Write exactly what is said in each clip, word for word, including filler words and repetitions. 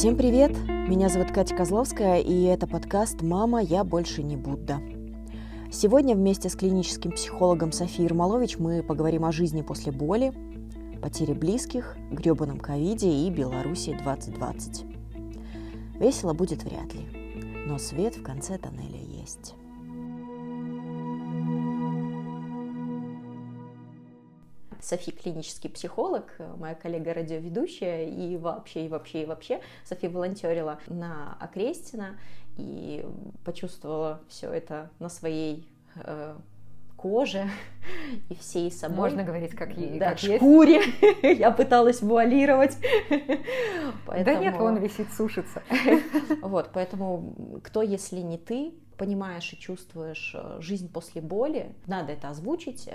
Всем привет! Меня зовут Катя Козловская, и это подкаст «Мама, я больше не Будда». Сегодня вместе с клиническим психологом Софией Ермолович мы поговорим о жизни после боли, потере близких, грёбаном ковиде и Беларуси двадцать двадцать. Весело будет вряд ли, но свет в конце тоннеля есть. Софи клинический психолог, моя коллега-радиоведущая, и вообще, и вообще, и вообще. Софи волонтерила на Окрестино и почувствовала все это на своей э, коже и всей собой. Можно говорить, как, е- да, как шкуре. Я пыталась вуалировать. Да нет, он висит, сушится. Вот, поэтому кто, если не ты, понимаешь и чувствуешь жизнь после боли, надо это озвучить.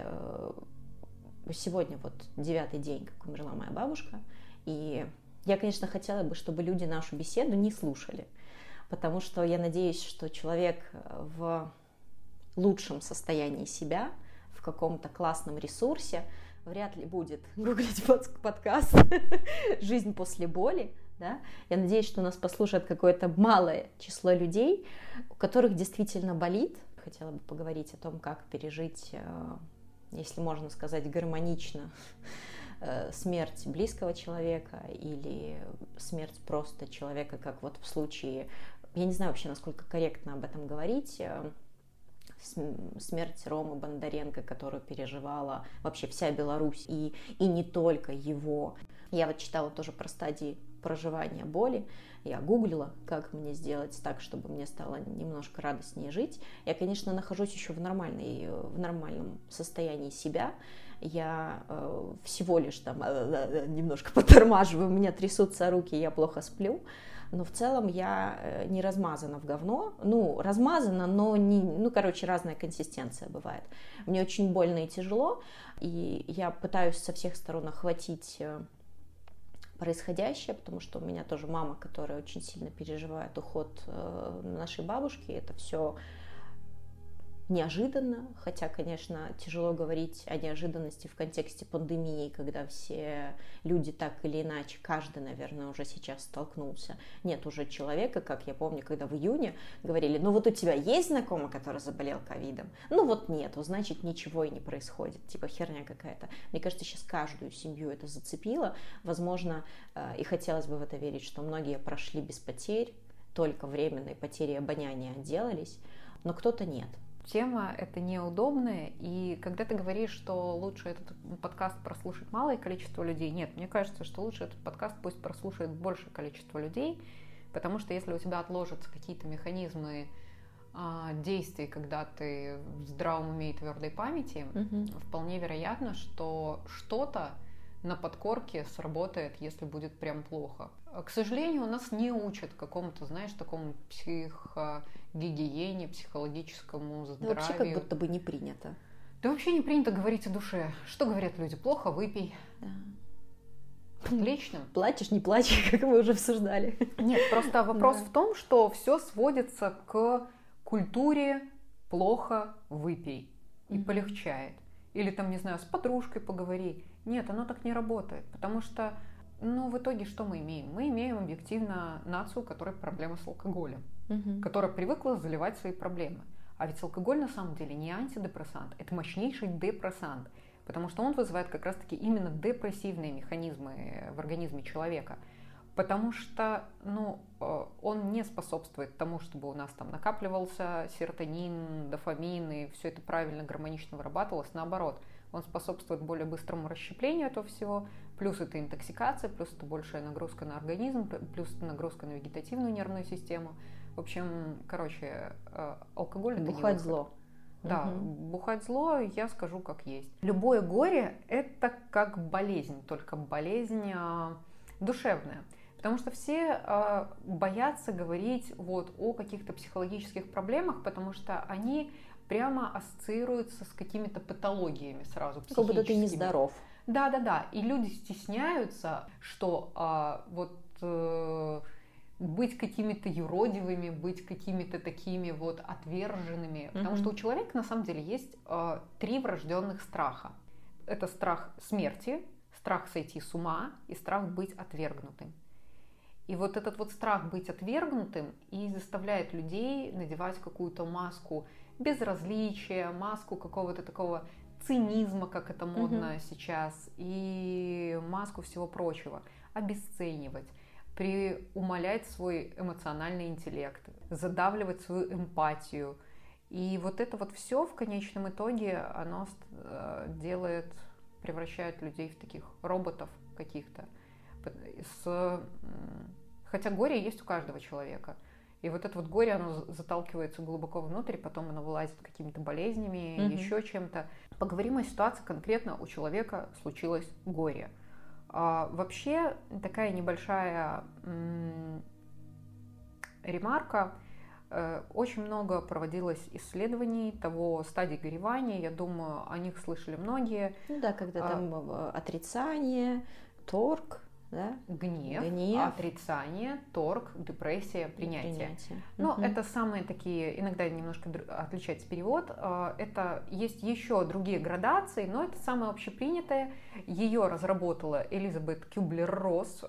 Сегодня вот девятый день, как умерла моя бабушка, и я, конечно, хотела бы, чтобы люди нашу беседу не слушали, потому что я надеюсь, что человек в лучшем состоянии себя, в каком-то классном ресурсе вряд ли будет гуглить подкаст «Жизнь после боли». Да? Я надеюсь, что нас послушает какое-то малое число людей, у которых действительно болит. Хотела бы поговорить о том, как пережить, если можно сказать, гармонично смерть близкого человека или смерть просто человека, как вот в случае, я не знаю вообще, насколько корректно об этом говорить, смерть Ромы Бондаренко, которую переживала вообще вся Беларусь, и, и не только его. Я вот читала тоже про стадии проживания боли. Я гуглила, как мне сделать так, чтобы мне стало немножко радостнее жить. Я, конечно, нахожусь еще в, нормальной, в нормальном состоянии себя. Я э, всего лишь там э, немножко потормаживаю, у меня трясутся руки, я плохо сплю. Но в целом я не размазана в говно. Ну, размазана, но не... Ну, короче, разная консистенция бывает. Мне очень больно и тяжело, и я пытаюсь со всех сторон охватить происходящее, потому что у меня тоже мама, которая очень сильно переживает уход нашей бабушки. Это все неожиданно, хотя, конечно, тяжело говорить о неожиданности в контексте пандемии, когда все люди так или иначе, каждый, наверное, уже сейчас столкнулся. Нет уже человека, как я помню, когда в июне говорили, ну вот у тебя есть знакомый, который заболел ковидом? Ну вот нет, значит ничего и не происходит, типа херня какая-то. Мне кажется, сейчас каждую семью это зацепило. Возможно, и хотелось бы в это верить, что многие прошли без потерь, только временной потери обоняния отделались, но кто-то нет. Тема это неудобная, и когда ты говоришь, что лучше этот подкаст прослушать малое количество людей, нет, мне кажется, что лучше этот подкаст пусть прослушает большее количество людей, потому что если у тебя отложатся какие-то механизмы а, действий, когда ты в здравом уме и твердой памяти, mm-hmm. вполне вероятно, что что-то на подкорке сработает, если будет прям плохо. К сожалению, у нас не учат какому-то, знаешь, такому психогигиене, психологическому здравию. Да вообще как будто бы не принято. Да вообще не принято говорить о душе. Что говорят люди? Плохо, выпей. Да. Отлично. Плачешь, не плачешь, как мы уже обсуждали. Нет, просто вопрос да. в том, что все сводится к культуре «плохо, выпей» и mm-hmm. полегчает. Или там, не знаю, с подружкой поговори. Нет, оно так не работает, потому что, ну, в итоге что мы имеем? Мы имеем объективно нацию, у которой проблемы с алкоголем, угу. которая привыкла заливать свои проблемы. А ведь алкоголь на самом деле не антидепрессант, это мощнейший депрессант, потому что он вызывает как раз-таки именно депрессивные механизмы в организме человека. Потому что, ну, он не способствует тому, чтобы у нас там накапливался серотонин, дофамин, и все это правильно, гармонично вырабатывалось. Наоборот, он способствует более быстрому расщеплению этого всего, плюс это интоксикация, плюс это большая нагрузка на организм, плюс это нагрузка на вегетативную нервную систему. В общем, короче, алкоголь это не выход. Бухать зло. Да, угу. бухать зло, я скажу как есть. Любое горе – это как болезнь, только болезнь душевная. Потому что все э, боятся говорить вот о каких-то психологических проблемах, потому что они прямо ассоциируются с какими-то патологиями сразу, психическими. Как будто ты нездоров. Да-да-да, и люди стесняются, что э, вот э, быть какими-то юродивыми, быть какими-то такими вот отверженными. Mm-hmm. Потому что у человека на самом деле есть э, три врожденных страха. Это страх смерти, страх сойти с ума и страх быть отвергнутым. И вот этот вот страх быть отвергнутым и заставляет людей надевать какую-то маску безразличия, маску какого-то такого цинизма, как это модно mm-hmm. сейчас, и маску всего прочего, обесценивать, приумалять свой эмоциональный интеллект, задавливать свою эмпатию. И вот это вот все в конечном итоге, оно делает, превращает людей в таких роботов каких-то. С... Хотя горе есть у каждого человека. И вот это вот горе, оно заталкивается глубоко внутрь, потом оно вылазит какими-то болезнями, mm-hmm. еще чем-то. Поговорим о ситуации конкретно. У человека случилось горе. А, вообще, такая небольшая м- ремарка. Э, очень много проводилось исследований того стадии горевания. Я думаю, о них слышали многие. Ну да, когда там а, отрицание, торг. Да? Гнев, Гнев, отрицание, торг, депрессия, принятие. принятие. Но угу. это самые такие, иногда немножко отличается перевод. Это есть еще другие градации, но это самое общепринятое. Ее разработала Элизабет Кюблер-Росс.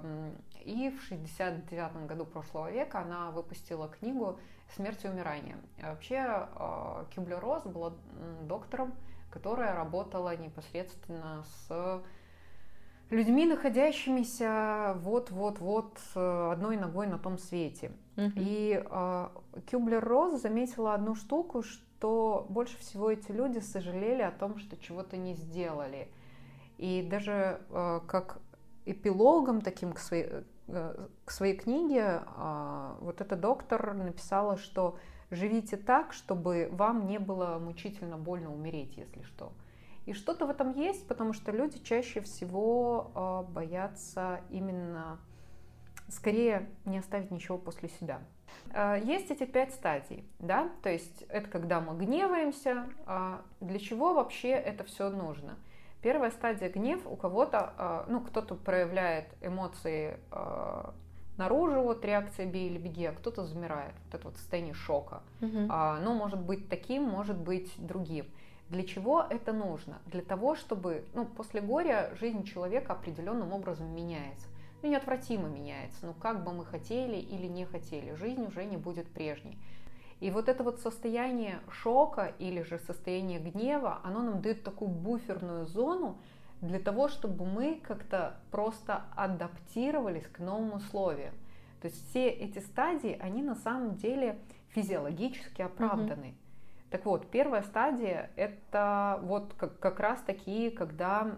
И в шестьдесят девятом году прошлого века она выпустила книгу «Смерть и умирание». Вообще Кюблер-Росс была доктором, которая работала непосредственно с людьми, находящимися вот-вот-вот одной ногой на том свете. Uh-huh. И э, Кюблер-Росс заметила одну штуку, что больше всего эти люди сожалели о том, что чего-то не сделали. И даже э, как эпилогом таким к своей, э, к своей книге э, вот эта доктор написала, что живите так, чтобы вам не было мучительно больно умереть, если что. И что-то в этом есть, потому что люди чаще всего э, боятся именно, скорее, не оставить ничего после себя. Э, есть эти пять стадий, да, то есть это когда мы гневаемся. Э, для чего вообще это все нужно? Первая стадия — гнев. У кого-то, э, ну, кто-то проявляет эмоции э, наружу, вот реакция «бей или беги», а кто-то замирает, вот это вот состояние шока. Угу. Э, оно может быть таким, может быть другим. Для чего это нужно? Для того, чтобы, ну, после горя жизнь человека определенным образом меняется. Ну, неотвратимо меняется. Ну, как бы мы хотели или не хотели, жизнь уже не будет прежней. И вот это вот состояние шока или же состояние гнева, оно нам дает такую буферную зону для того, чтобы мы как-то просто адаптировались к новым условиям. То есть все эти стадии, они на самом деле физиологически оправданы. Mm-hmm. Так вот, первая стадия – это вот как, как раз такие, когда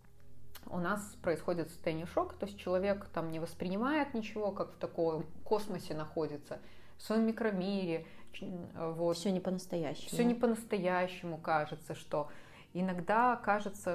у нас происходит состояние шока, то есть человек там не воспринимает ничего, как в таком космосе находится, в своем микромире. Вот. Все не по-настоящему. Все не по-настоящему кажется, что иногда кажется,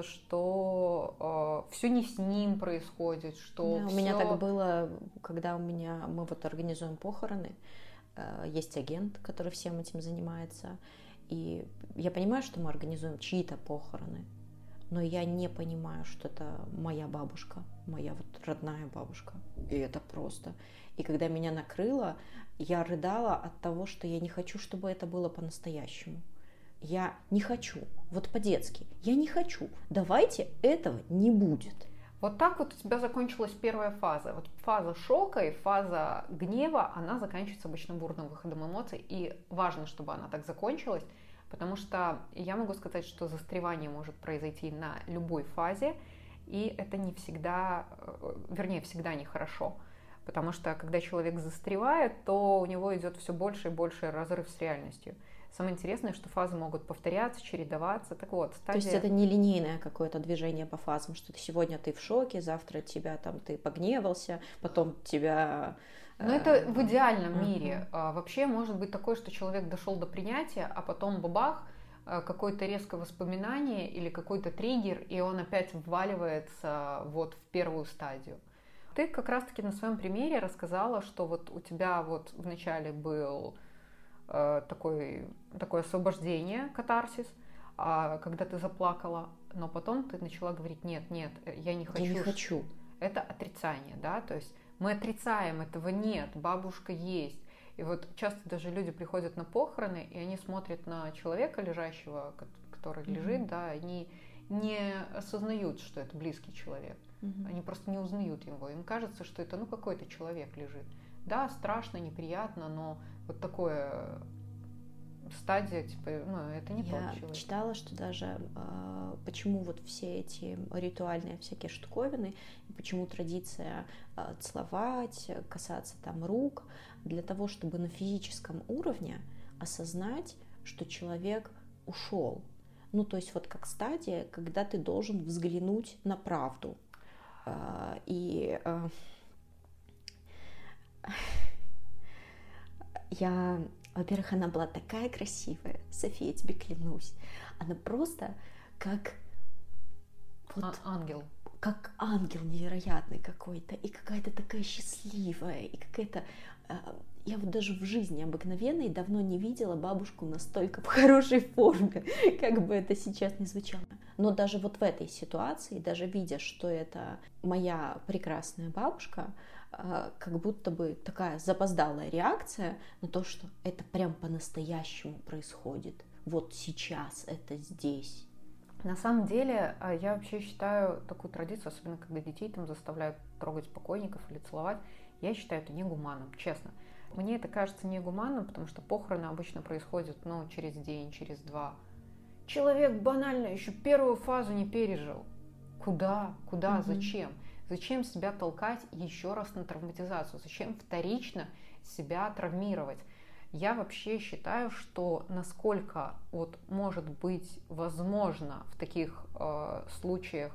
что э, все не с ним происходит, что да, все... У меня так было, когда у меня мы вот организуем похороны, э, есть агент, который всем этим занимается. И я понимаю, что мы организуем чьи-то похороны, но я не понимаю, что это моя бабушка, моя вот родная бабушка. И это просто. И когда меня накрыло, я рыдала от того, что я не хочу, чтобы это было по-настоящему. Я не хочу, вот по-детски, я не хочу. Давайте этого не будет. Вот так вот у тебя закончилась первая фаза. Вот фаза шока и фаза гнева, она заканчивается обычно бурным выходом эмоций. И важно, чтобы она так закончилась, потому что я могу сказать, что застревание может произойти на любой фазе, и это не всегда, вернее, всегда нехорошо. Потому что когда человек застревает, то у него идет все больше и больше разрыв с реальностью. Самое интересное, что фазы могут повторяться, чередоваться. Так вот, стадия... То есть это не линейное какое-то движение по фазам, что сегодня ты в шоке, завтра тебя там ты погневался, потом тебя... Но это в идеальном мире. Uh-huh. Вообще может быть такое, что человек дошел до принятия, а потом бабах, какое-то резкое воспоминание или какой-то триггер, и он опять вваливается вот в первую стадию. Ты как раз-таки на своем примере рассказала, что вот у тебя вот вначале был э, такой, такое освобождение, катарсис, а, когда ты заплакала, но потом ты начала говорить: нет, нет, я не хочу. Я не хочу. Это отрицание, да, то есть мы отрицаем, этого нет, бабушка есть. И вот часто даже люди приходят на похороны, и они смотрят на человека, лежащего, который mm-hmm. лежит, да, они не осознают, что это близкий человек. Мгм. Они просто не узнают его. Им кажется, что это, ну, какой-то человек лежит. Да, страшно, неприятно, но вот такое стадия, типа, ну, это не Я тот человек. читала, что даже э, почему вот все эти ритуальные всякие штуковины, и почему традиция э, целовать, касаться там рук, для того, чтобы на физическом уровне осознать, что человек ушел. Ну, то есть вот как стадия, когда ты должен взглянуть на правду. Э, и э, я... Во-первых, она была такая красивая, София, тебе клянусь. Она просто как вот, А- ангел. как ангел невероятный какой-то, и какая-то такая счастливая, и какая-то... э, Я вот даже в жизни обыкновенной давно не видела бабушку настолько в хорошей форме, как бы это сейчас не звучало. Но даже вот в этой ситуации, даже видя, что это моя прекрасная бабушка, э, как будто бы такая запоздалая реакция на то, что это прям по-настоящему происходит. Вот сейчас, это здесь. На самом деле, а, я вообще считаю такую традицию, особенно когда детей там заставляют трогать покойников или целовать, я считаю это негуманным, честно. Мне это кажется негуманным, потому что похороны обычно происходят, ну, через день, через два. Человек банально еще первую фазу не пережил. Куда? Куда? Мгм. Зачем? Зачем себя толкать еще раз на травматизацию? Зачем вторично себя травмировать? Я вообще считаю, что насколько вот может быть возможно в таких э, случаях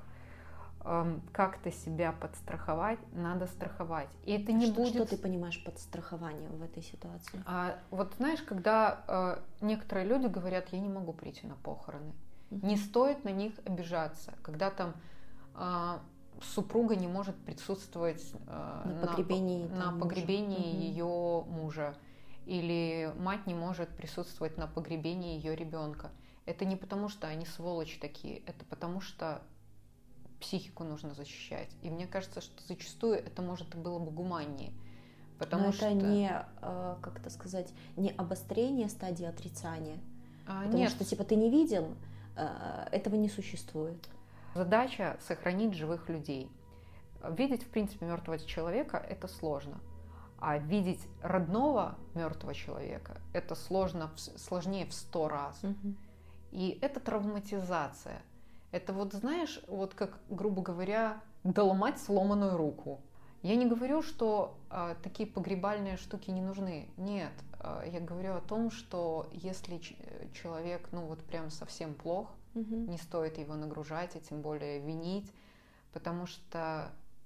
э, как-то себя подстраховать, надо страховать. И это не что, будет... что ты понимаешь под страхованием в этой ситуации? А вот знаешь, когда э, некоторые люди говорят, я не могу прийти на похороны, Мгм. не стоит на них обижаться, когда там э, супруга не может присутствовать э, На погребении, на, там, на погребении мужа. Мгм. ее мужа, или мать не может присутствовать на погребении ее ребенка. Это не потому, что они сволочи такие, это потому что психику нужно защищать. И мне кажется, что зачастую это, может, и было бы гуманнее. Потому Но что... это не, э, как это сказать, не обострение стадии отрицания. А, Потому нет, что, типа, ты не видел, э, этого не существует. задача сохранить живых людей. Видеть, в принципе, мертвого человека – это сложно. А видеть родного мертвого человека – это сложно, сложнее в сто раз. Мгм. И это травматизация. Это вот, знаешь, вот как, грубо говоря, доломать сломанную руку. Я не говорю, что э, такие погребальные штуки не нужны. Нет, э, я говорю о том, что если ч- человек, ну вот прям совсем плох, Мгм. не стоит его нагружать, и тем более винить, потому что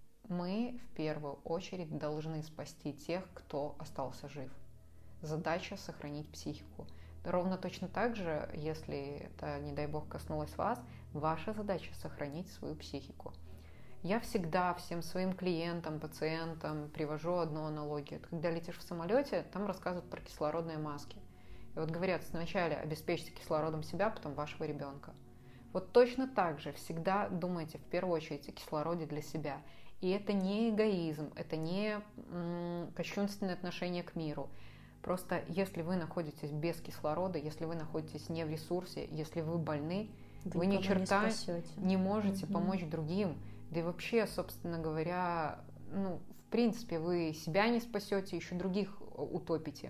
мы в первую очередь должны спасти тех, кто остался жив. Задача сохранить психику. Ровно точно так же, если это, не дай бог, коснулось вас, ваша задача сохранить свою психику. Я всегда всем своим клиентам, пациентам привожу одну аналогию. Когда летишь в самолете, там рассказывают про кислородные маски. И вот говорят, сначала обеспечьте кислородом себя, потом вашего ребенка. Вот точно так же всегда думайте в первую очередь о кислороде для себя. И это не эгоизм, это не м, кощунственное отношение к миру. Просто если вы находитесь без кислорода, если вы находитесь не в ресурсе, если вы больны, Вы, вы ни никого не черта спасете. не можете Мгм. помочь другим. Да и вообще, собственно говоря, ну, в принципе, вы себя не спасете, еще других утопите.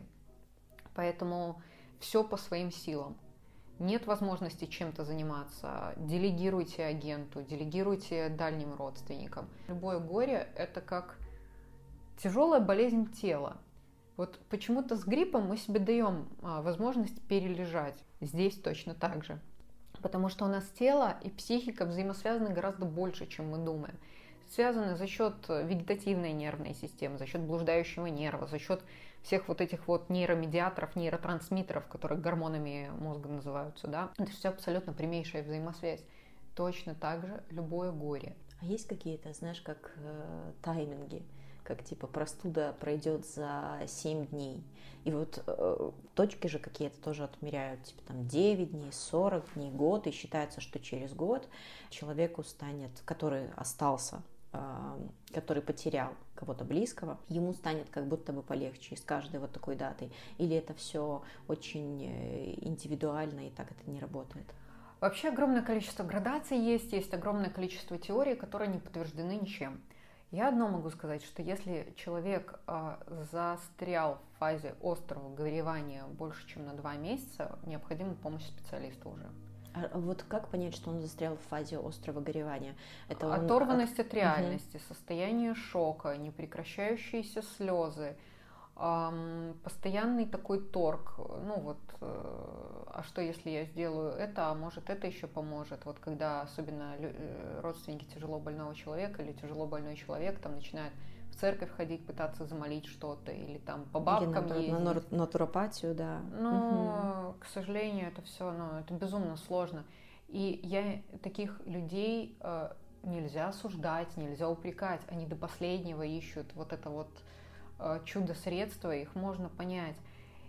Поэтому все по своим силам. Нет возможности чем-то заниматься, делегируйте агенту, делегируйте дальним родственникам. Любое горе – это как тяжелая болезнь тела. Вот почему-то с гриппом мы себе даем возможность перележать. Здесь точно так же. Потому что у нас тело и психика взаимосвязаны гораздо больше, чем мы думаем. Связаны за счет вегетативной нервной системы, за счет блуждающего нерва, за счет всех вот этих вот нейромедиаторов, нейротрансмиттеров, которые гормонами мозга называются, да. Это все абсолютно прямейшая взаимосвязь. Точно так же любое горе. А есть какие-то, знаешь, как э, тайминги, как типа простуда пройдет за семь дней. И вот э, точки же какие-то тоже отмеряют, типа там девять дней, сорок дней, год. И считается, что через год человеку станет, который остался, э, который потерял кого-то близкого, ему станет как будто бы полегче с каждой вот такой датой. Или это все очень индивидуально и так это не работает? Вообще огромное количество градаций есть, есть огромное количество теорий, которые не подтверждены ничем. Я одно могу сказать, что если человек э, застрял в фазе острого горевания больше, чем на два месяца, необходима помощь специалиста уже. А вот как понять, что он застрял в фазе острого горевания? Это он... Оторванность от реальности, угу. состояние шока, непрекращающиеся слезы, эм, постоянный такой торг. Ну вот, э, а что если я сделаю это, а может это еще поможет? Вот когда особенно родственники тяжело больного человека или тяжело больной человек там начинают в церковь ходить, пытаться замолить что-то, или там по бабкам или ездить. на натуропатию, да. Но, угу. к сожалению, это все, ну, это безумно сложно. И я таких людей э, нельзя осуждать, нельзя упрекать. Они до последнего ищут вот это вот э, чудо-средство, их можно понять.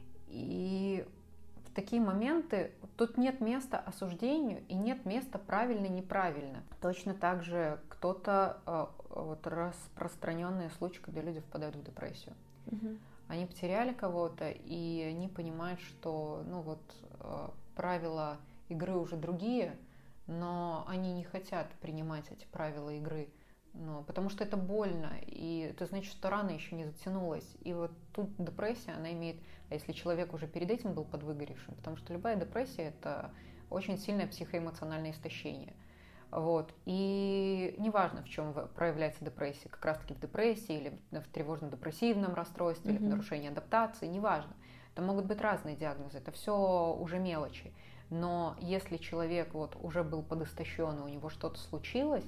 И в такие моменты тут нет места осуждению и нет места правильно-неправильно. Точно так же кто-то, э, вот распространенные случаи, когда люди впадают в депрессию. Угу. Они потеряли кого-то, и они понимают, что ну вот э, правила игры уже другие, но они не хотят принимать эти правила игры, ну, потому что это больно, и это значит, что рана еще не затянулась. И вот тут депрессия, она имеет, а если человек уже перед этим был подвыгоревшим, потому что любая депрессия – это очень сильное психоэмоциональное истощение. Вот. И неважно, в чем проявляется депрессия, как раз-таки в депрессии или в тревожно-депрессивном расстройстве, mm-hmm. или в нарушении адаптации, неважно. Это могут быть разные диагнозы, это все уже мелочи. Но если человек вот уже был подистощен, и у него что-то случилось,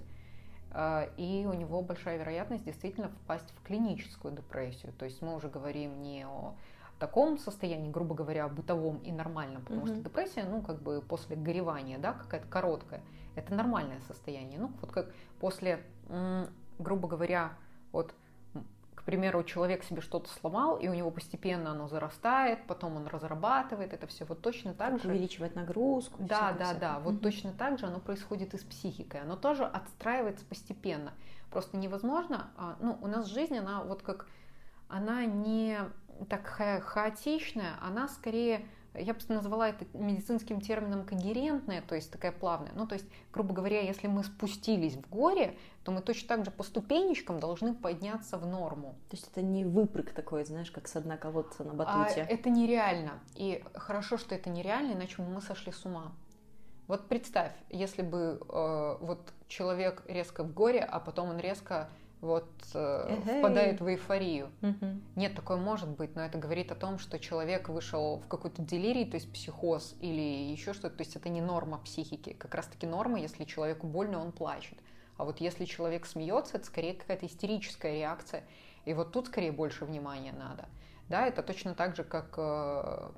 и у него большая вероятность действительно впасть в клиническую депрессию, то есть мы уже говорим не о таком состоянии, грубо говоря, бытовом и нормальном, потому mm-hmm. что депрессия, ну, как бы после горевания, да, какая-то короткая, это нормальное состояние. Ну, вот как после, грубо говоря, вот, к примеру, человек себе что-то сломал, и у него постепенно оно зарастает, потом он разрабатывает это все, вот точно так как же. Увеличивает нагрузку. Да, да, да, вот mm-hmm. точно так же оно происходит и с психикой, оно тоже отстраивается постепенно. Просто невозможно, ну, у нас жизнь, она вот как, она не так ха- хаотичная, она скорее, я бы назвала это медицинским термином когерентная, то есть такая плавная. Ну, то есть, грубо говоря, если мы спустились в горе, то мы точно так же по ступенечкам должны подняться в норму. То есть это не выпрыг такой, знаешь, как со дна колодца на батуте. А это нереально. И хорошо, что это нереально, иначе мы сошли с ума. Вот представь, если бы э, вот человек резко в горе, а потом он резко вот э, впадает в эйфорию. Uh-huh. Нет, такое может быть, но это говорит о том, что человек вышел в какой-то делирий, то есть психоз или еще что-то, то есть это не норма психики. Как раз-таки норма, если человеку больно, он плачет. А вот если человек смеется, это скорее какая-то истерическая реакция. И вот тут скорее больше внимания надо. Да, это точно так же, как э,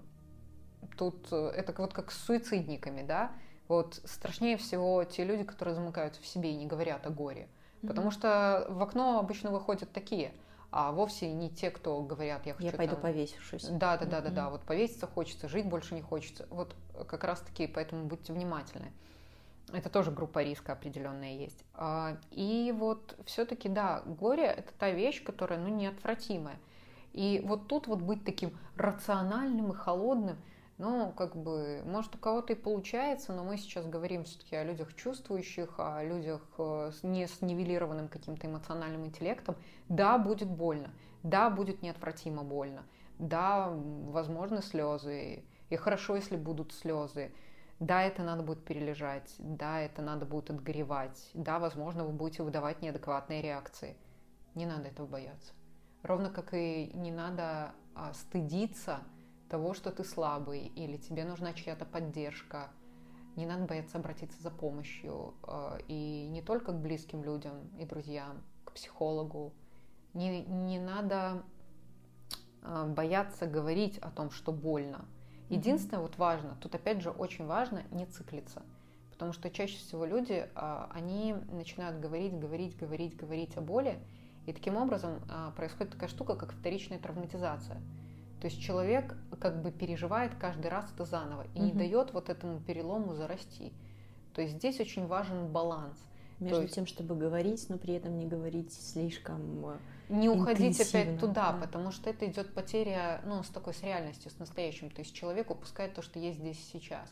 тут, это вот как с суицидниками, да. Вот страшнее всего те люди, которые замыкаются в себе и не говорят о горе. Потому mm-hmm. что в окно обычно выходят такие, а вовсе не те, кто говорят, я хочу Я пойду там... повесившись. Да, да, да, mm-hmm. да, да, вот повеситься хочется, жить больше не хочется. Вот как раз-таки, поэтому будьте внимательны. Это тоже группа риска определенная есть. И вот все-таки, да, горе – это та вещь, которая, ну, неотвратимая. И вот тут вот быть таким рациональным и холодным, ну, как бы, может, у кого-то и получается, но мы сейчас говорим все-таки о людях чувствующих, о людях не с нивелированным каким-то эмоциональным интеллектом. Да, будет больно, да, будет неотвратимо больно, да, возможны слезы, и хорошо, если будут слезы, да, это надо будет перележать, да, это надо будет отгоревать, да, возможно, вы будете выдавать неадекватные реакции. Не надо этого бояться. Ровно как и не надо а, стыдиться того, что ты слабый, или тебе нужна чья-то поддержка. Не надо бояться обратиться за помощью. И не только к близким людям и друзьям, к психологу. Не, не надо бояться говорить о том, что больно. Единственное, mm-hmm. вот важно, тут опять же очень важно не циклиться. Потому что чаще всего люди, они начинают говорить, говорить, говорить, говорить о боли. И таким образом происходит такая штука, как вторичная травматизация. То есть человек как бы переживает каждый раз это заново и mm-hmm. не дает вот этому перелому зарасти. То есть здесь очень важен баланс. Между есть... тем, чтобы говорить, но при этом не говорить слишком не уходить опять туда, да. Потому что это идет потеря, ну, с такой, с реальностью, с настоящим. То есть человек упускает то, что есть здесь и сейчас.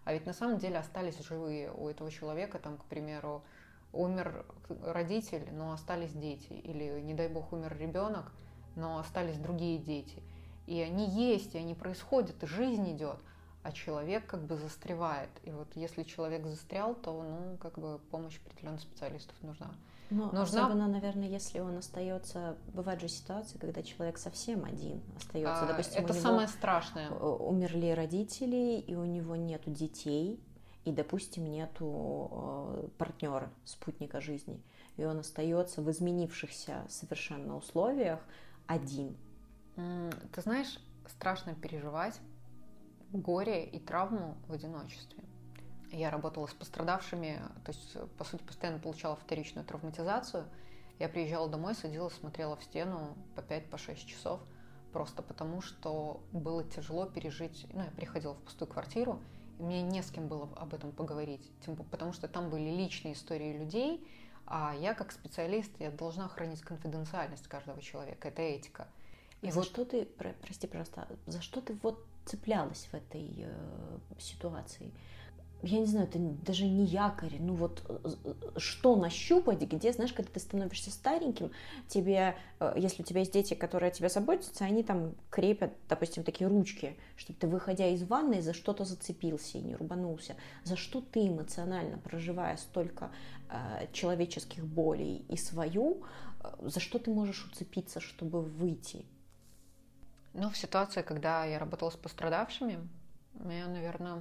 А ведь на самом деле остались живые у этого человека, там, к примеру, умер родитель, но остались дети. Или, не дай бог, умер ребенок, но остались другие дети. И они есть, и они происходят, и жизнь идет, а человек как бы застревает. И вот если человек застрял, то, ну, как бы помощь определенных специалистов нужна. Но нужна... особенно, наверное, если он остается... Бывают же ситуации, когда человек совсем один остается. А, Допустим, это у него самое страшное. Умерли родители, и у него нету детей, и, допустим, нету партнера, спутника жизни. И он остается в изменившихся совершенно условиях один. Ты знаешь, страшно переживать горе и травму в одиночестве. Я работала с пострадавшими, то есть, по сути, постоянно получала вторичную травматизацию. Я приезжала домой, садилась, смотрела в стену по пять-шесть часов, просто потому что было тяжело пережить. Ну, я приходила в пустую квартиру, и мне не с кем было об этом поговорить, тем, потому что там были личные истории людей, а я как специалист, я должна хранить конфиденциальность каждого человека, это этика. И за вот... что ты, прости, пожалуйста, за что ты вот цеплялась в этой э, ситуации? Я не знаю, это даже не якорь, ну вот что нащупать, где, знаешь, когда ты становишься стареньким, тебе, если у тебя есть дети, которые о тебе заботятся, они там крепят, допустим, такие ручки, чтобы ты, выходя из ванной, за что-то зацепился и не рубанулся. За что ты эмоционально, проживая столько э, человеческих болей и свою, э, за что ты можешь уцепиться, чтобы выйти? Ну, в ситуации, когда я работала с пострадавшими, я, наверное...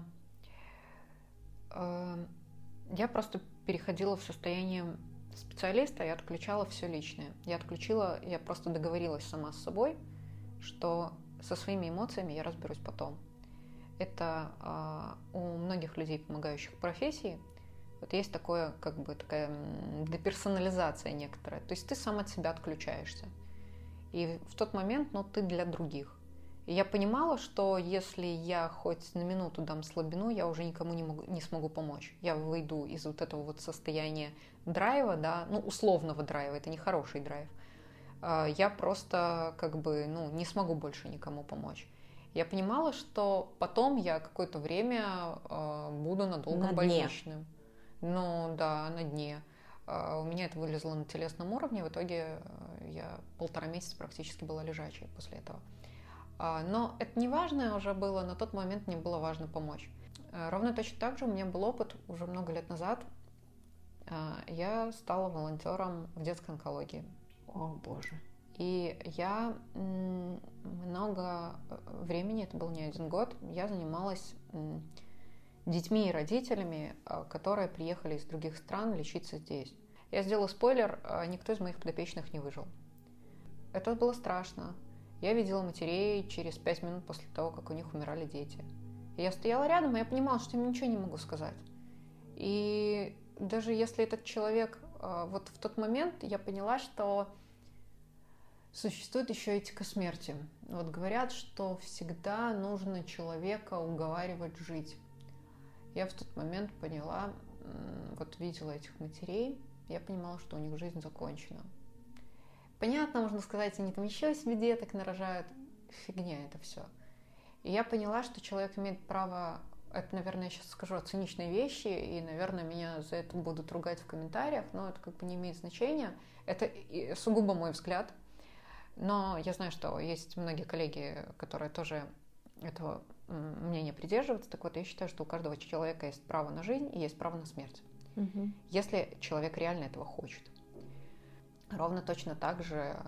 Я просто переходила в состояние специалиста, я отключала все личное. Я отключила, я просто договорилась сама с собой, что со своими эмоциями я разберусь потом. Это э, у многих людей, помогающих профессии, вот есть такое, как бы такая деперсонализация некоторая. То есть ты сам от себя отключаешься. И в тот момент, ну, ты для других. И я понимала, что если я хоть на минуту дам слабину, я уже никому не, могу, не смогу помочь. Я выйду из вот этого вот состояния драйва, да, ну, условного драйва, это не хороший драйв. Я просто как бы, ну, не смогу больше никому помочь. Я понимала, что потом я какое-то время буду надолго на больничным. Ну, да, на дне. У меня это вылезло на телесном уровне, в итоге я полтора месяца практически была лежачей после этого. Но это не важно уже было, на тот момент мне было важно помочь. Ровно точно так же у меня был опыт уже много лет назад. Я стала волонтером в детской онкологии. О, Боже. И я много времени, это был не один год, я занималась детьми и родителями, которые приехали из других стран лечиться здесь. Я сделала спойлер, никто из моих подопечных не выжил. Это было страшно. Я видела матерей через пять минут после того, как у них умирали дети. И я стояла рядом, и я понимала, что им ничего не могу сказать. И даже если этот человек... Вот в тот момент я поняла, что существует еще этика смерти. Вот говорят, что всегда нужно человека уговаривать жить. Я в тот момент поняла, вот видела этих матерей, я понимала, что у них жизнь закончена. Понятно, можно сказать, они там еще себе деток нарожают. Фигня это все. И я поняла, что человек имеет право... Это, наверное, я сейчас скажу циничные вещи, и, наверное, меня за это будут ругать в комментариях, но это как бы не имеет значения. Это сугубо мой взгляд. Но я знаю, что есть многие коллеги, которые тоже этого мнения придерживаются. Так вот, я считаю, что у каждого человека есть право на жизнь и есть право на смерть. Угу. Если человек реально этого хочет. Ровно точно так же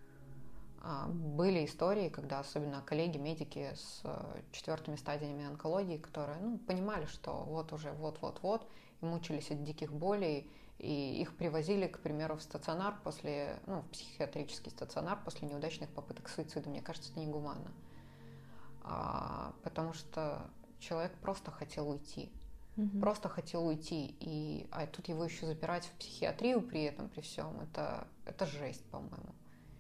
а, были истории, когда особенно коллеги-медики с четвертыми стадиями онкологии, которые ну, понимали, что вот уже вот-вот-вот, и мучились от диких болей, и их привозили, к примеру, в стационар после, ну, в психиатрический стационар после неудачных попыток суицида. Мне кажется, это негуманно. А, потому что человек просто хотел уйти. Угу. Просто хотел уйти, и а тут его еще запирать в психиатрию при этом, при всем, это, это жесть, по-моему.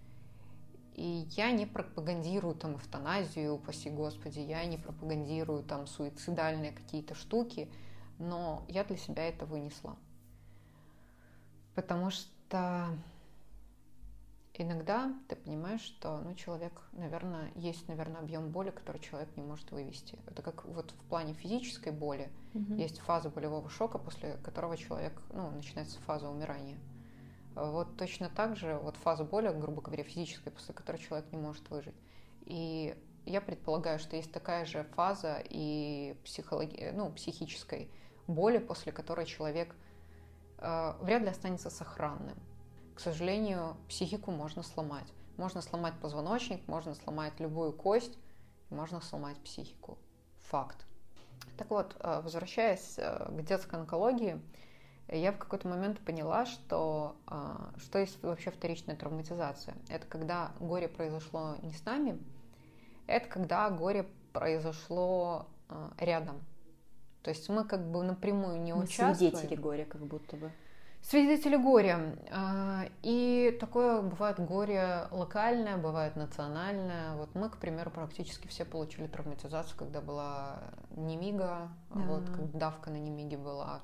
И я не пропагандирую там эвтаназию, упаси Господи, я не пропагандирую там суицидальные какие-то штуки, но я для себя это вынесла. Потому что иногда ты понимаешь, что, ну, человек, наверное, есть, наверное, объем боли, который человек не может вывести. Это как вот в плане физической боли Мгм. есть фаза болевого шока, после которого человек, ну, начинается фаза умирания. Вот точно так же вот фаза боли, грубо говоря, физической, после которой человек не может выжить. И я предполагаю, что есть такая же фаза и психологи... ну, психической боли, после которой человек э, вряд ли останется сохранным. К сожалению, психику можно сломать. Можно сломать позвоночник, можно сломать любую кость, можно сломать психику. Факт. Так вот, э, возвращаясь э, к детской онкологии, я в какой-то момент поняла, что, что есть вообще вторичная травматизация. Это когда горе произошло не с нами, это когда горе произошло рядом. То есть мы как бы напрямую не Мы участвуем. свидетели горя, как будто бы. Свидетели горя. И такое бывает горе локальное, бывает национальное. Вот мы, к примеру, практически все получили травматизацию, когда была немига, Да. вот, когда давка на немиге была.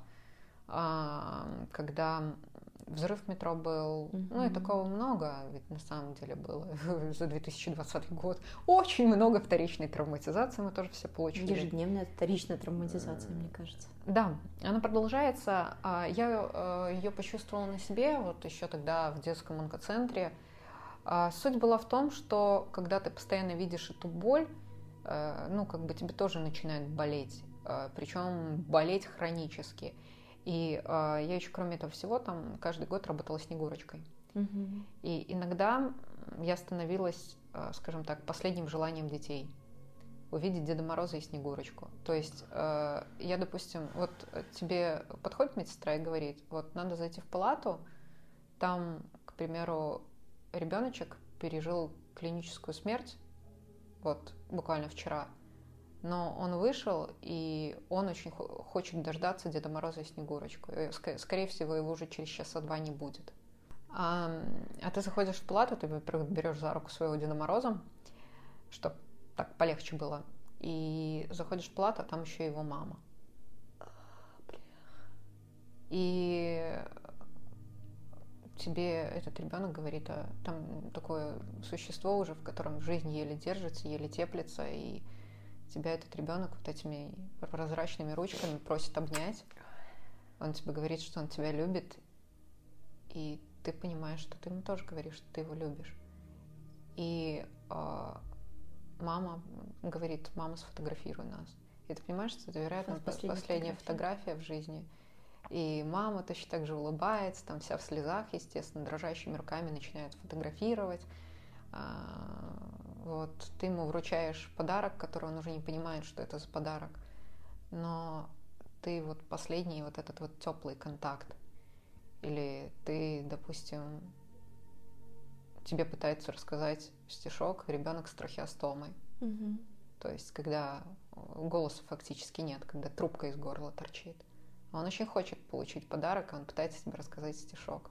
Когда взрыв в метро был, mm-hmm. ну и такого много, ведь на самом деле было за две тысячи двадцатый год. Очень много вторичной травматизации мы тоже все получили. Ежедневная вторичная травматизация, мне кажется. Да, она продолжается. Я ее почувствовала на себе, вот еще тогда в детском онкоцентре. Суть была в том, что когда ты постоянно видишь эту боль, ну как бы тебе тоже начинает болеть, причем болеть хронически. И э, я еще, кроме этого всего, там каждый год работала Снегурочкой. Mm-hmm. И иногда я становилась, э, скажем так, последним желанием детей увидеть Деда Мороза и Снегурочку. То есть э, я, допустим, вот тебе подходит медсестра и говорит, вот надо зайти в палату, там, к примеру, ребеночек пережил клиническую смерть, вот буквально вчера. Но он вышел, и он очень хочет дождаться Деда Мороза и Снегурочку. И, скорее всего, его уже через часа два не будет. А, а ты заходишь в палату, ты, во-первых, берешь за руку своего Деда Мороза, чтобы так полегче было. И заходишь в палату, а там еще его мама. И тебе этот ребенок говорит, а там такое существо уже, в котором жизнь еле держится, еле теплится, и тебя этот ребенок вот этими прозрачными ручками просит обнять. Он тебе говорит, что он тебя любит. И ты понимаешь, что ты ему тоже говоришь, что ты его любишь. И э, мама говорит, мама, сфотографируй нас. И ты понимаешь, что это, вероятно, последняя, последняя фотография. фотография в жизни. И мама точно так же улыбается, там вся в слезах, естественно, дрожащими руками начинает фотографировать. Вот, ты ему вручаешь подарок, который он уже не понимает, что это за подарок. Но ты вот последний вот этот вот теплый контакт. Или ты, допустим, тебе пытается рассказать стишок ребенок с трахеостомой. Угу. То есть, когда голоса фактически нет, когда трубка из горла торчит. А он очень хочет получить подарок, а он пытается тебе рассказать стишок.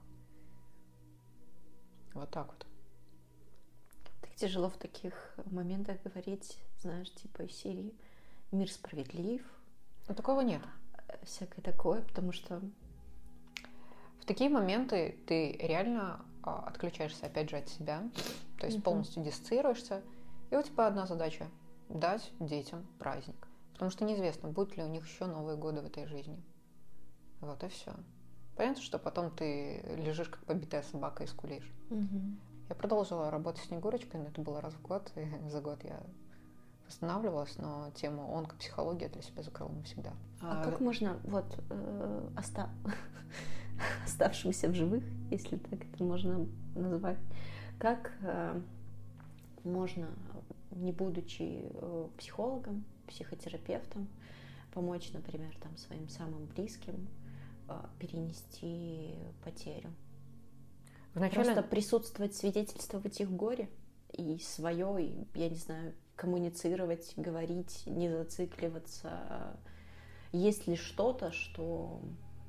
Вот так вот. Так тяжело в таких моментах говорить, знаешь, типа из серии «Мир справедлив». Но такого нет. Всякое такое, потому что... В такие моменты ты реально отключаешься опять же от себя, то есть mm-hmm. полностью диссоциируешься, и у тебя одна задача – дать детям праздник. Потому что неизвестно, будут ли у них еще Новые годы в этой жизни. Вот и все. Понятно, что потом ты лежишь как побитая собака и скулишь. Mm-hmm. Я продолжила работать с Снегурочкой, но это было раз в год, и за год я восстанавливалась, но тему онкопсихологии для себя закрыла навсегда. А, а как можно вот э, оста... оставшимся в живых, если так это можно назвать, как э, можно, не будучи э, психологом, психотерапевтом, помочь, например, там, своим самым близким э, перенести потерю? Вначале... Просто присутствовать, свидетельствовать их горе и свое, и, я не знаю, коммуницировать, говорить, не зацикливаться. Есть ли что-то, что...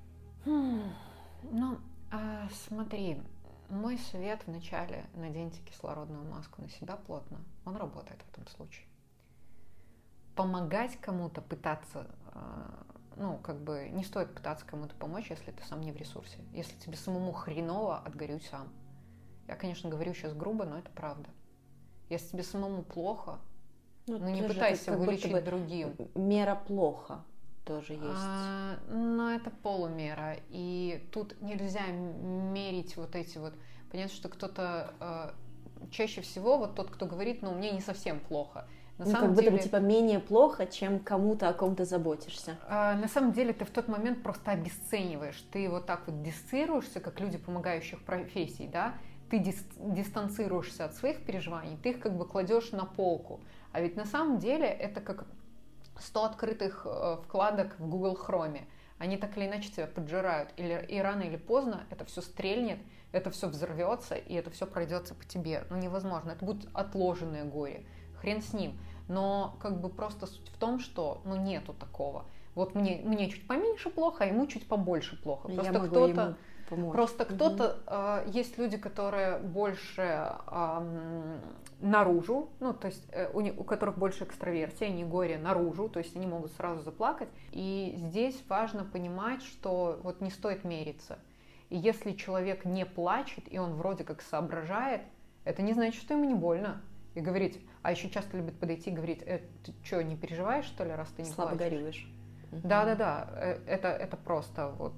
Ну, а, смотри, мой совет вначале: наденьте кислородную маску на себя плотно. Он работает в этом случае. Помогать кому-то, пытаться, ну, как бы не стоит пытаться кому-то помочь, если ты сам не в ресурсе. Если тебе самому хреново, отгорюй сам. Я, конечно, говорю сейчас грубо, но это правда. Если тебе самому плохо, ну, ну не пытайся вылечить другим. Мера плохо тоже есть. А, но это полумера. И тут нельзя мерить вот эти вот... Понятно, что кто-то... Э, чаще всего вот тот, кто говорит, ну, мне не совсем плохо. На ну, самом как деле, будто бы типа менее плохо, чем кому-то, о ком ты заботишься. Э, на самом деле ты в тот момент просто обесцениваешь. Ты вот так вот дистанцируешься, как люди помогающих профессий, да? Ты дис- дистанцируешься от своих переживаний, ты их как бы кладешь на полку. А ведь на самом деле это как сто открытых э, вкладок в Google Chrome. Они так или иначе тебя поджирают. Или, и рано или поздно это все стрельнет, это все взорвется, и это все пройдется по тебе. Ну невозможно. Это будет отложенное горе. Хрен с ним. Но как бы просто суть в том, что ну нету такого. Вот мне, мне чуть поменьше плохо, а ему чуть побольше плохо. Просто Я могу кто-то... ему помочь. Просто кто-то, э, есть люди, которые больше э, наружу, ну, то есть э, у, не, у которых больше экстраверсия, они горе наружу, то есть они могут сразу заплакать. И здесь важно понимать, что вот не стоит мериться. И если человек не плачет, и он вроде как соображает, это не значит, что ему не больно. И говорить, а еще часто любят подойти и говорить, э, ты что, не переживаешь, что ли, раз ты не Слабо плачешь? горюешь. Да-да-да, это, это просто вот...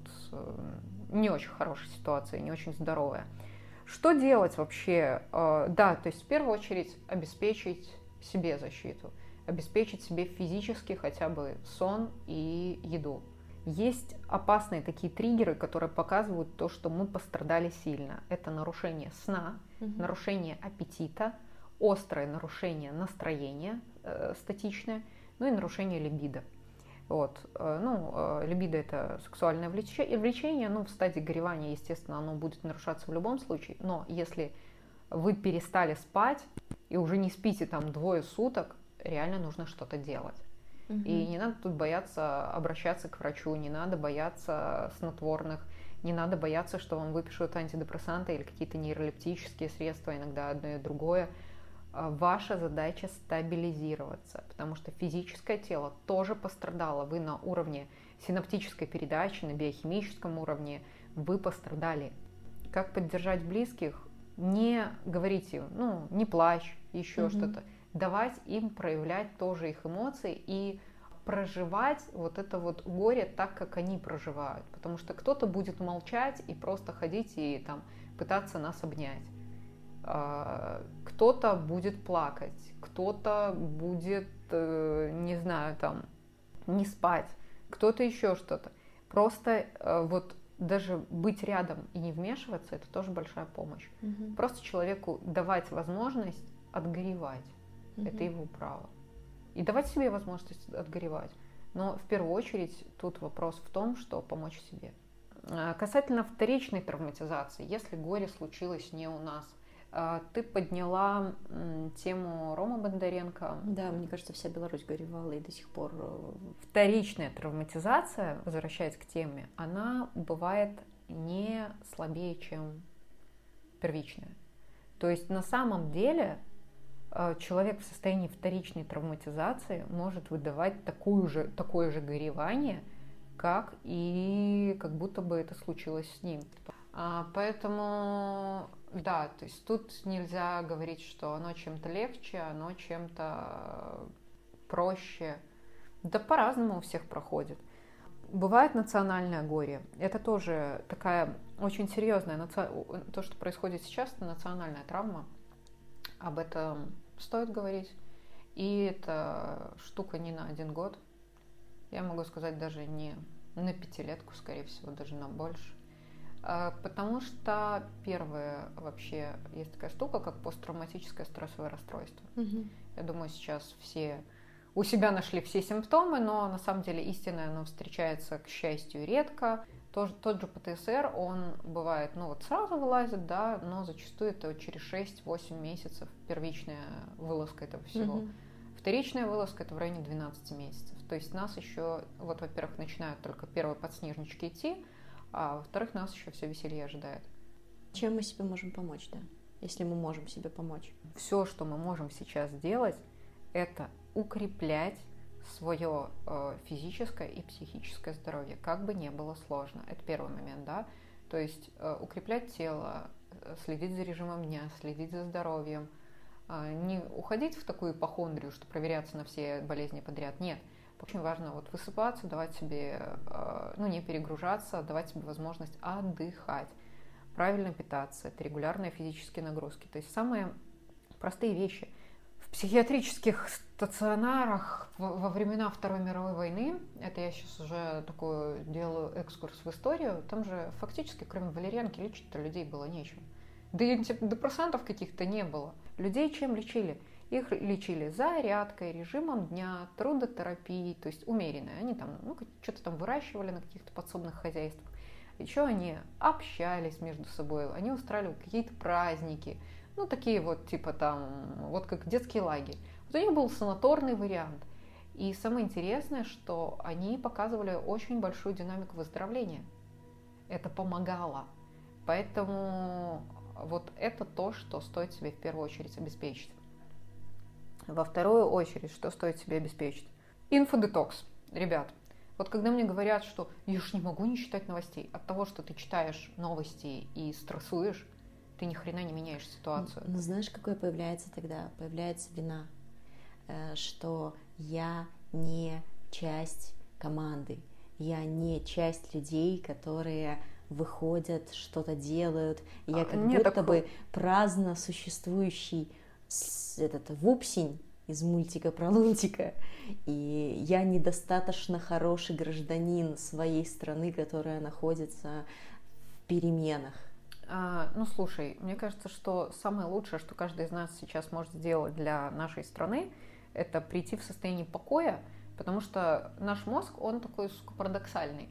не очень хорошая ситуация, не очень здоровая. Что делать вообще? Да, то есть в первую очередь обеспечить себе защиту, обеспечить себе физически хотя бы сон и еду. Есть опасные такие триггеры, которые показывают то, что мы пострадали сильно. Это нарушение сна, угу. нарушение аппетита, острое нарушение настроения, э, статичное, ну и нарушение либидо. Вот. Ну, либидо – это сексуальное влечение, ну, в стадии горевания, естественно, оно будет нарушаться в любом случае, но если вы перестали спать и уже не спите там двое суток, реально нужно что-то делать. Угу. И не надо тут бояться обращаться к врачу, не надо бояться снотворных, не надо бояться, что вам выпишут антидепрессанты или какие-то нейролептические средства, иногда одно и другое. Ваша задача стабилизироваться, потому что физическое тело тоже пострадало. Вы на уровне синаптической передачи, на биохимическом уровне, вы пострадали. Как поддержать близких? Не говорите, ну, не плачь, еще mm-hmm. что-то. Давать им проявлять тоже их эмоции и проживать вот это вот горе так, как они проживают. Потому что кто-то будет молчать и просто ходить и там пытаться нас обнять. Кто-то будет плакать, кто-то будет, не знаю, там, не спать, кто-то еще что-то. Просто вот даже быть рядом и не вмешиваться, это тоже большая помощь. Угу. Просто человеку давать возможность отгоревать. Угу. Это его право. И давать себе возможность отгоревать. Но в первую очередь тут вопрос в том, что помочь себе. Касательно вторичной травматизации, если горе случилось не у нас, ты подняла тему Ромы Бондаренко. Да, мне кажется, вся Беларусь горевала и до сих пор. Вторичная травматизация, возвращаясь к теме, она бывает не слабее, чем первичная. То есть на самом деле человек в состоянии вторичной травматизации может выдавать такую же, такое же горевание, как и как будто бы это случилось с ним. А, поэтому, да, то есть тут нельзя говорить, что оно чем-то легче, оно чем-то проще. Да по-разному у всех проходит. Бывает национальное горе. Это тоже такая очень серьезная, то, что происходит сейчас, это национальная травма. Об этом стоит говорить. И это штука не на один год. Я могу сказать, даже не на пятилетку, скорее всего, даже на больше. Потому что первое, вообще есть такая штука, как посттравматическое стрессовое расстройство. Угу. Я думаю, сейчас все у себя нашли все симптомы, но на самом деле истинное оно встречается, к счастью, редко. Тот, тот же ПТСР, он бывает, ну вот сразу вылазит, да, но зачастую это через шесть-восемь месяцев первичная вылазка этого всего. Угу. Вторичная вылазка это в районе двенадцати месяцев. То есть нас еще, вот, во-первых, начинают только первые подснежнички идти, а во-вторых, нас еще все веселье ожидает. Чем мы себе можем помочь, да? Если мы можем себе помочь? Все, что мы можем сейчас сделать, это укреплять свое э, физическое и психическое здоровье, как бы ни было сложно. Это первый момент, да? То есть э, укреплять тело, следить за режимом дня, следить за здоровьем, не уходить в такую ипохондрию, что проверяться на все болезни подряд. Нет. Очень важно вот высыпаться, давать себе, ну, не перегружаться, давать себе возможность отдыхать, правильно питаться, это регулярные физические нагрузки. То есть самые простые вещи. В психиатрических стационарах во времена Второй мировой войны, это я сейчас уже такой делаю экскурс в историю, там же фактически, кроме валерьянки, лечить-то людей было нечем. Да и антидепрессантов каких-то не было. Людей чем лечили? Их лечили зарядкой, режимом дня, трудотерапией, то есть умеренной. Они там, ну, что-то там выращивали на каких-то подсобных хозяйствах. Еще они общались между собой, они устраивали какие-то праздники, ну, такие вот, типа там, вот как детский лагерь. Вот у них был санаторный вариант. И самое интересное, что они показывали очень большую динамику выздоровления. Это помогало. Поэтому вот это то, что стоит себе в первую очередь обеспечить. Во вторую очередь, что стоит себе обеспечить? Инфодетокс. Ребят, вот когда мне говорят, что я ж не могу не читать новостей, от того, что ты читаешь новости и стрессуешь, ты ни хрена не меняешь ситуацию. Ну, знаешь, какой появляется тогда? Появляется вина, что я не часть команды, я не часть людей, которые выходят, что-то делают. Я как Нет, будто так... бы праздно существующий этот вупсень из мультика про Лунтика. И я недостаточно хороший гражданин своей страны, которая находится в переменах. А, ну, слушай, мне кажется, что самое лучшее, что каждый из нас сейчас может сделать для нашей страны, это прийти в состояние покоя, потому что наш мозг, он такой, сука, парадоксальный.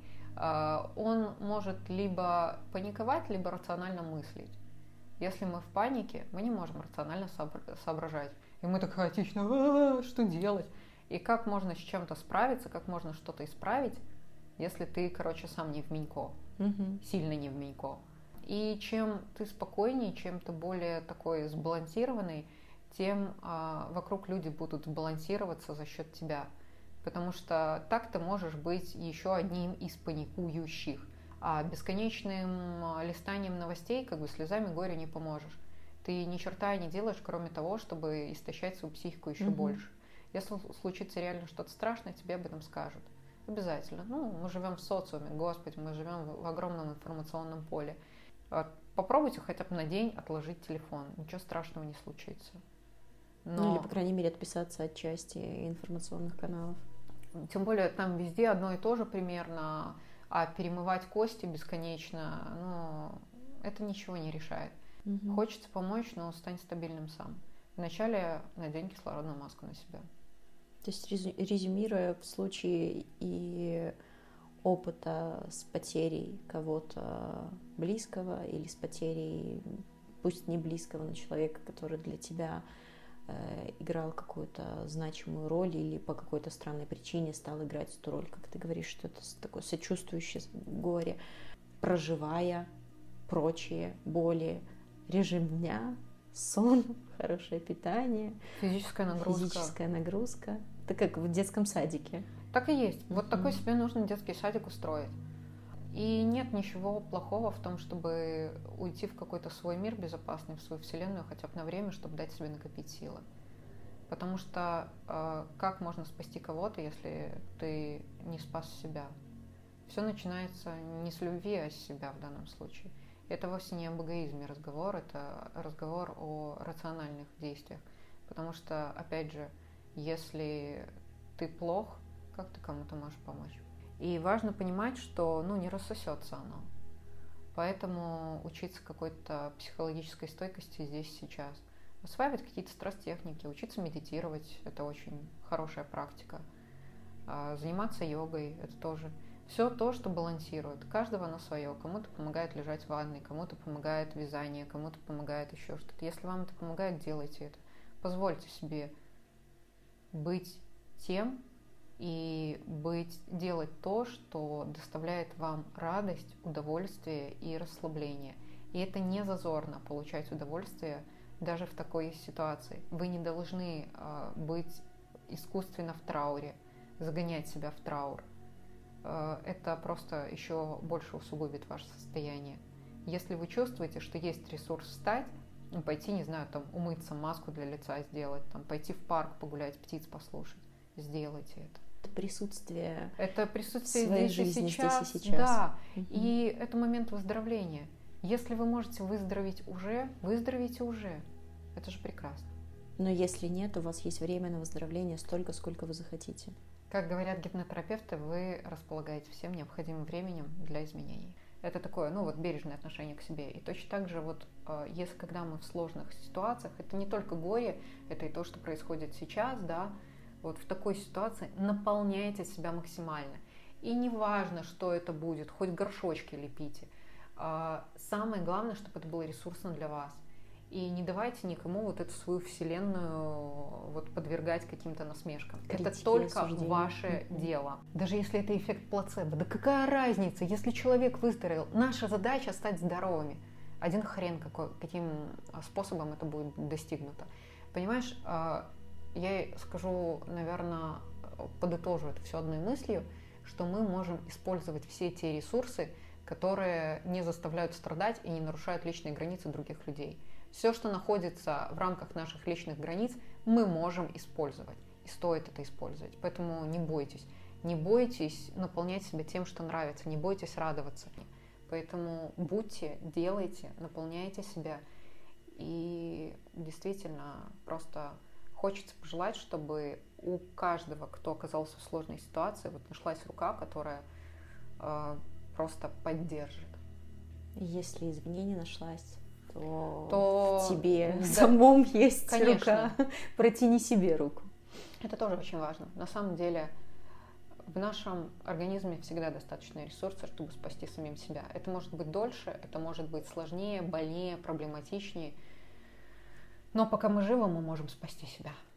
Он может либо паниковать, либо рационально мыслить. Если мы в панике, мы не можем рационально соображать. И мы так хаотично, а-а-а, что делать? И как можно с чем-то справиться, как можно что-то исправить, если ты, короче, сам не в менько, угу. сильно не в менько. И чем ты спокойнее, чем ты более такой сбалансированный, тем а, вокруг люди будут сбалансироваться за счет тебя. Потому что так ты можешь быть еще одним из паникующих. А бесконечным листанием новостей, как бы слезами горя не поможешь. Ты ни черта не делаешь, кроме того, чтобы истощать свою психику еще mm-hmm. больше. Если случится реально что-то страшное, тебе об этом скажут. Обязательно. Ну, мы живем в социуме, господи, мы живем в огромном информационном поле. Попробуйте хотя бы на день отложить телефон. Ничего страшного не случится. Но... Ну, или, по крайней мере, отписаться от части информационных каналов. Тем более, там везде одно и то же примерно. А перемывать кости бесконечно, ну, это ничего не решает. Угу. Хочется помочь, но стань стабильным сам. Вначале надень кислородную маску на себя. То есть, резюмируя, в случае и опыта с потерей кого-то близкого или с потерей, пусть не близкого, но человека, который для тебя э, играл какую-то значимую роль или по какой-то странной причине стал играть эту роль, как ты говоришь, что это такое сочувствующее горе, проживая прочие боли, режим дня, сон, хорошее питание, физическая нагрузка. Физическая нагрузка. Это как в детском садике. Так и есть. Вот uh-huh. такой себе нужно детский садик устроить. И нет ничего плохого в том, чтобы уйти в какой-то свой мир безопасный, в свою вселенную хотя бы на время, чтобы дать себе накопить силы. Потому что э, как можно спасти кого-то, если ты не спас себя? Все начинается не с любви, а с себя в данном случае. И это вовсе не об эгоизме разговор, это разговор о рациональных действиях. Потому что, опять же, если ты плох, как ты кому-то можешь помочь? И важно понимать, что ну, не рассосется оно. Поэтому учиться какой-то психологической стойкости здесь сейчас. Осваивать какие-то стресс-техники, учиться медитировать – это очень хорошая практика. Заниматься йогой – это тоже. Все то, что балансирует. Каждого на свое. Кому-то помогает лежать в ванной, кому-то помогает вязание, кому-то помогает еще что-то. Если вам это помогает, делайте это. Позвольте себе быть тем и быть, делать то, что доставляет вам радость, удовольствие и расслабление. И это не зазорно получать удовольствие даже в такой ситуации. Вы не должны э, быть искусственно в трауре, загонять себя в траур. Э, это просто еще больше усугубит ваше состояние. Если вы чувствуете, что есть ресурс встать, ну, пойти, не знаю, там, умыться, маску для лица сделать, там, пойти в парк погулять, птиц послушать, сделайте это. Это присутствие, это присутствие своей здесь, жизни, и сейчас, здесь и сейчас. Да, угу. И это момент выздоровления. Если вы можете выздороветь уже, выздоровите уже. Это же прекрасно. Но если нет, у вас есть время на выздоровление столько, сколько вы захотите. Как говорят гипнотерапевты, вы располагаете всем необходимым временем для изменений. Это такое, ну вот, бережное отношение к себе. И точно так же, вот, если когда мы в сложных ситуациях, это не только горе, это и то, что происходит сейчас, да, вот в такой ситуации наполняйте себя максимально. И не важно, что это будет, хоть горшочки лепите. Самое главное, чтобы это было ресурсно для вас. И не давайте никому вот эту свою вселенную вот подвергать каким-то насмешкам. Критики, это только осуждения. Ваше mm-hmm. дело. Даже если это эффект плацебо. Да какая разница, если человек выздоровел? Наша задача стать здоровыми. Один хрен какой, каким способом это будет достигнуто. Понимаешь, я скажу, наверное, подытожу это все одной мыслью, что мы можем использовать все те ресурсы, которые не заставляют страдать и не нарушают личные границы других людей. Все, что находится в рамках наших личных границ, мы можем использовать. И стоит это использовать. Поэтому не бойтесь. Не бойтесь наполнять себя тем, что нравится. Не бойтесь радоваться. Поэтому будьте, делайте, наполняйте себя. И действительно, просто хочется пожелать, чтобы у каждого, кто оказался в сложной ситуации, вот нашлась рука, которая э, просто поддержит. Если извне не нашлась, то, то в тебе да, самом есть конечно. Рука. Протяни себе руку. Это тоже очень важно. На самом деле в нашем организме всегда достаточно ресурсов, чтобы спасти самим себя. Это может быть дольше, это может быть сложнее, больнее, проблематичнее. Но пока мы живы, мы можем спасти себя.